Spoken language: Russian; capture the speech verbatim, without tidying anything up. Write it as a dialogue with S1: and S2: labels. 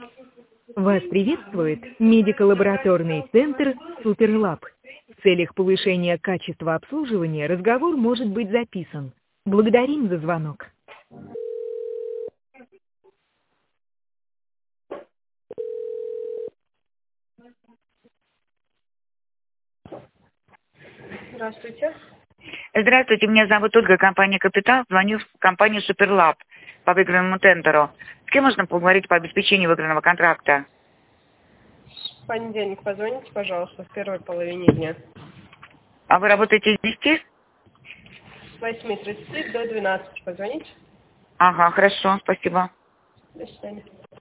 S1: Вас приветствует медико-лабораторный центр Суперлаб. В целях повышения качества обслуживания разговор может быть записан. Благодарим за звонок.
S2: Здравствуйте.
S3: Здравствуйте, меня зовут Ольга, компания «Капитал». Звоню в компанию «Суперлаб» по выигранному тендеру. С кем можно поговорить по обеспечению выигранного контракта?
S2: В понедельник позвоните, пожалуйста, в первой половине дня.
S3: А вы работаете с десяти?
S2: С восьми тридцати до двенадцати позвоните.
S3: Ага, хорошо, спасибо.
S2: До свидания.